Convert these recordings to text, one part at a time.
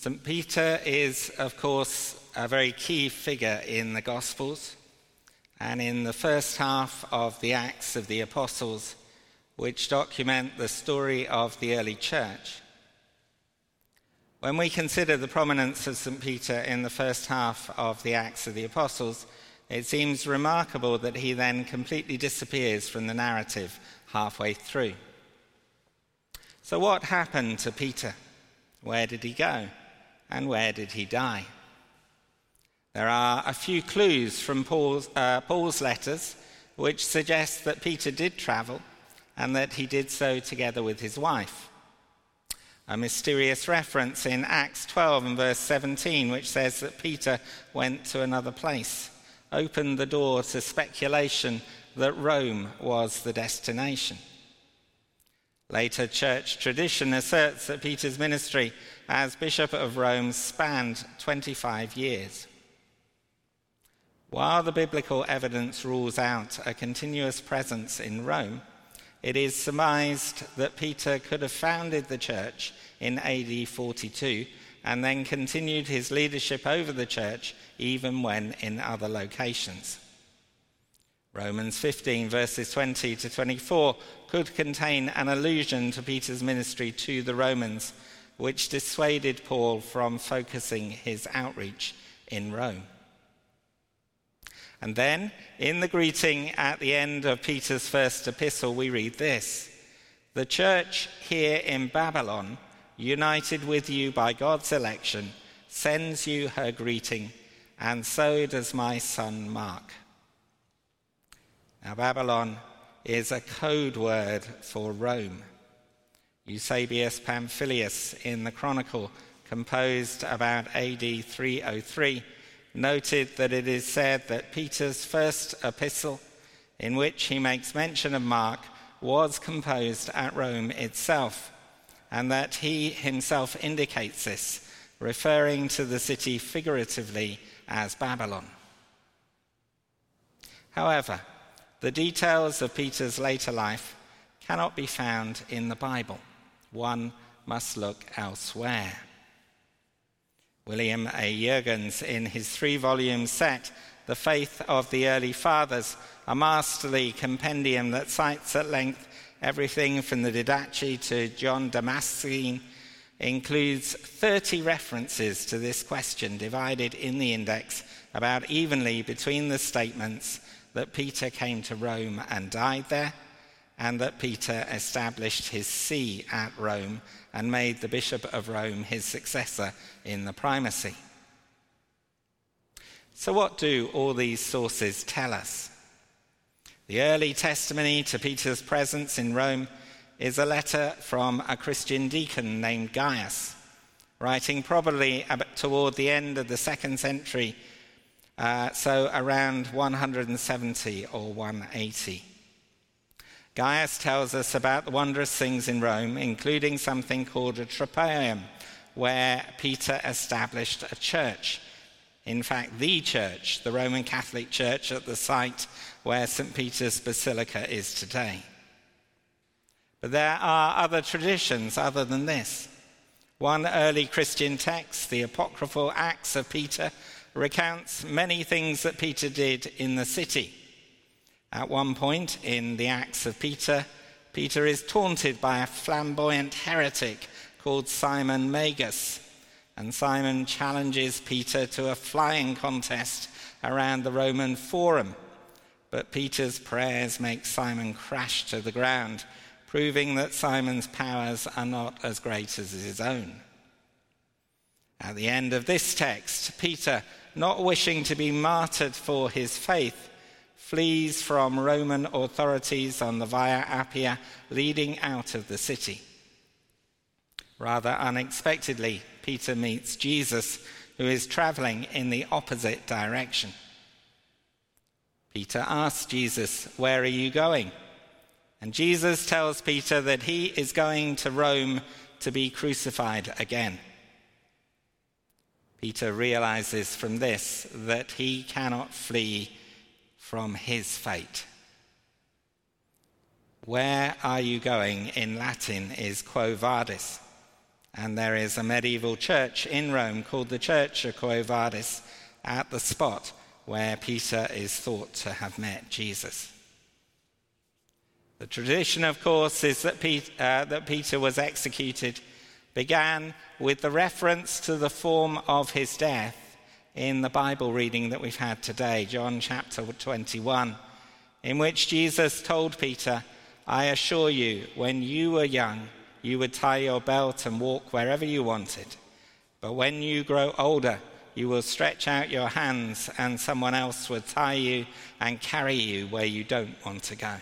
St. Peter is, of course, a very key figure in the Gospels and in the first half of the Acts of the Apostles, which document the story of the early church. When we consider the prominence of St. Peter in the first half of the Acts of the Apostles, it seems remarkable that he then completely disappears from the narrative halfway through. So what happened to Peter? Where did he go? And where did he die? There are a few clues from Paul's letters which suggest that Peter did travel and that he did so together with his wife. A mysterious reference in Acts 12 and verse 17, which says that Peter went to another place, opened the door to speculation that Rome was the destination. Later church tradition asserts that Peter's ministry as Bishop of Rome spanned 25 years. While the biblical evidence rules out a continuous presence in Rome, it is surmised that Peter could have founded the church in AD 42 and then continued his leadership over the church even when in other locations. Romans 15 verses 20 to 24 could contain an allusion to Peter's ministry to the Romans, which dissuaded Paul from focusing his outreach in Rome. And then, in the greeting at the end of Peter's first epistle, we read this: "The church here in Babylon, united with you by God's election, sends you her greeting, and so does my son Mark." Now, Babylon is a code word for Rome. Eusebius Pamphilius in the Chronicle, composed about AD 303, noted that it is said that Peter's first epistle, in which he makes mention of Mark, was composed at Rome itself, and that he himself indicates this, referring to the city figuratively as Babylon. However, the details of Peter's later life cannot be found in the Bible. One must look elsewhere. William A. Jurgens, in his 3-volume set, The Faith of the Early Fathers, a masterly compendium that cites at length everything from the Didache to John Damascene, includes 30 references to this question, divided in the index about evenly between the statements that Peter came to Rome and died there, and that Peter established his see at Rome and made the Bishop of Rome his successor in the primacy. So what do all these sources tell us? The early testimony to Peter's presence in Rome is a letter from a Christian deacon named Gaius, writing probably toward the end of the 2nd century, so around 170 or 180. Gaius tells us about the wondrous things in Rome, including something called a Tropæum, where Peter established a church. In fact, the church, the Roman Catholic Church, at the site where St. Peter's Basilica is today. But there are other traditions other than this. One early Christian text, the apocryphal Acts of Peter, recounts many things that Peter did in the city. At one point in the Acts of Peter, Peter is taunted by a flamboyant heretic called Simon Magus, and Simon challenges Peter to a flying contest around the Roman Forum. But Peter's prayers make Simon crash to the ground, proving that Simon's powers are not as great as his own. At the end of this text, Peter, not wishing to be martyred for his faith, flees from Roman authorities on the Via Appia leading out of the city. Rather unexpectedly, Peter meets Jesus, who is traveling in the opposite direction. Peter asks Jesus, "Where are you going?" And Jesus tells Peter that he is going to Rome to be crucified again. Peter realizes from this that he cannot flee from his fate. Where are you going in Latin is Quo Vadis, And there is a medieval church in Rome called the Church of Quo Vadis at the spot where Peter is thought to have met Jesus. The tradition, of course, is that Peter was executed began with the reference to the form of his death in the Bible reading that we've had today, John chapter 21, in which Jesus told Peter, "I assure you, when you were young, you would tie your belt and walk wherever you wanted. But when you grow older, you will stretch out your hands and someone else will tie you and carry you where you don't want to go."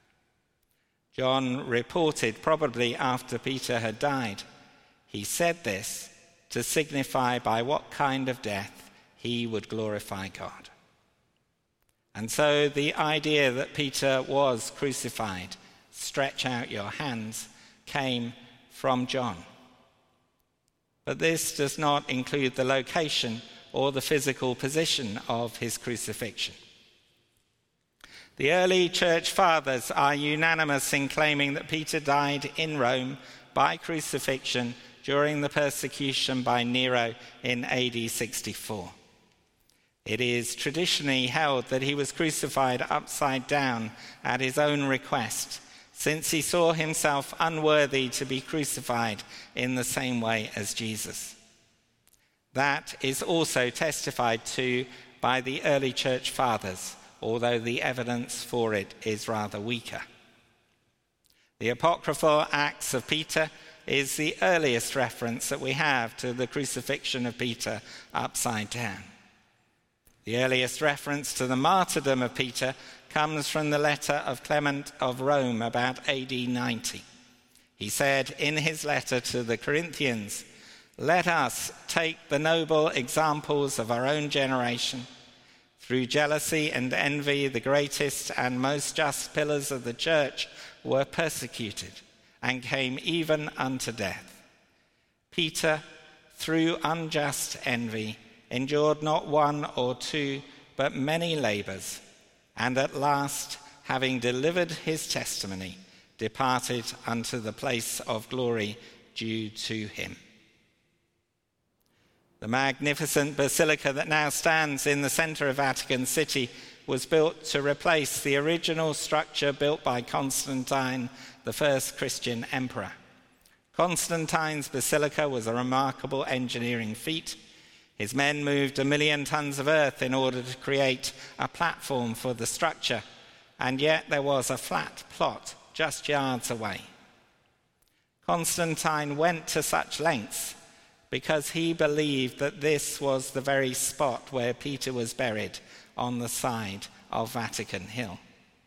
John reported, probably after Peter had died, he said this to signify by what kind of death he would glorify God. And so the idea that Peter was crucified, stretch out your hands, came from John. But this does not include the location or the physical position of his crucifixion. The early church fathers are unanimous in claiming that Peter died in Rome by crucifixion during the persecution by Nero in AD 64. It is traditionally held that he was crucified upside down at his own request, since he saw himself unworthy to be crucified in the same way as Jesus. That is also testified to by the early church fathers, although the evidence for it is rather weaker. The apocryphal Acts of Peter is the earliest reference that we have to the crucifixion of Peter upside down. The earliest reference to the martyrdom of Peter comes from the letter of Clement of Rome about AD 90. He said in his letter to the Corinthians, "Let us take the noble examples of our own generation. Through jealousy and envy, the greatest and most just pillars of the church were persecuted and came even unto death. Peter, through unjust envy, endured not one or two, but many labors, and at last, having delivered his testimony, departed unto the place of glory due to him." The magnificent basilica that now stands in the center of Vatican City was built to replace the original structure built by Constantine, the first Christian emperor. Constantine's basilica was a remarkable engineering feat. His men moved 1 million tons of earth in order to create a platform for the structure, and yet there was a flat plot just yards away. Constantine went to such lengths because he believed that this was the very spot where Peter was buried on the side of Vatican Hill.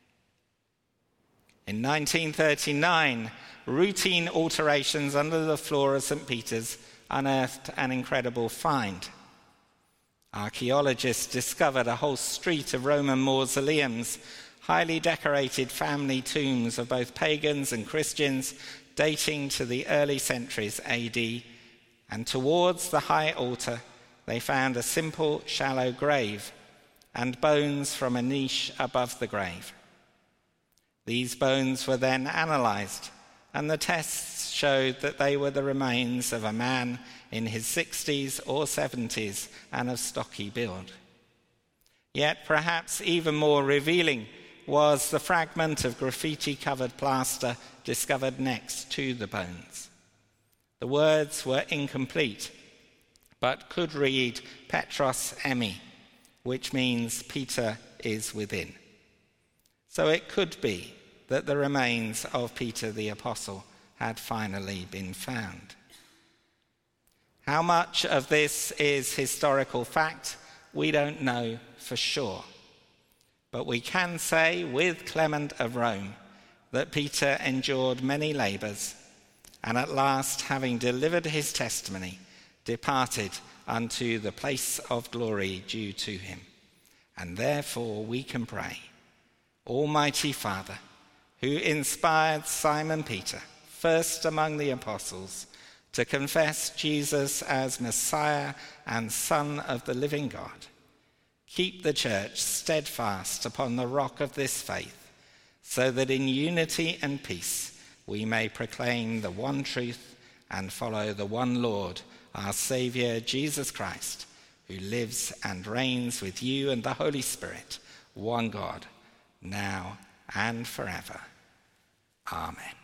In 1939, routine alterations under the floor of St. Peter's unearthed an incredible find. Archaeologists discovered a whole street of Roman mausoleums, highly decorated family tombs of both pagans and Christians dating to the early centuries AD, and towards the high altar they found a simple, shallow grave and bones from a niche above the grave. These bones were then analysed, and the tests showed that they were the remains of a man in his 60s or 70s and of stocky build. Yet perhaps even more revealing was the fragment of graffiti-covered plaster discovered next to the bones. The words were incomplete, but could read Petros Emi, which means Peter is within. So it could be that the remains of Peter the Apostle had finally been found. How much of this is historical fact, we don't know for sure. But we can say with Clement of Rome that Peter endured many labors, and at last, having delivered his testimony, departed unto the place of glory due to him. And therefore we can pray, Almighty Father, who inspired Simon Peter, first among the apostles, to confess Jesus as Messiah and Son of the living God, keep the church steadfast upon the rock of this faith, so that in unity and peace we may proclaim the one truth and follow the one Lord, our Saviour, Jesus Christ, who lives and reigns with you and the Holy Spirit, one God, now and forever. Amen.